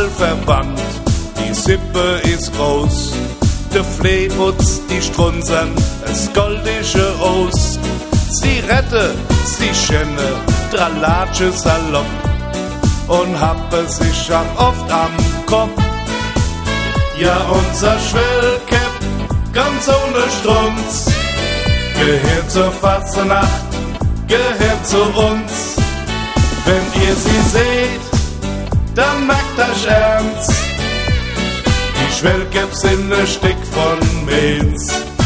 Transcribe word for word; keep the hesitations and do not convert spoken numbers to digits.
verwandt. Die Sippe ist groß, der Fleeputz, die Strunzern, es goldische Ost. Sie rette, sie schenne, Dralatsche salopp und habe sich auch oft am Kopf. Ja, unser Schwellkepp, ganz ohne Strunz, gehört zur Fastnacht, gehört zu uns. Wenn ihr sie seht, dann merkt euch ernst, die Schwellkeps sind ein Stück von Mainz.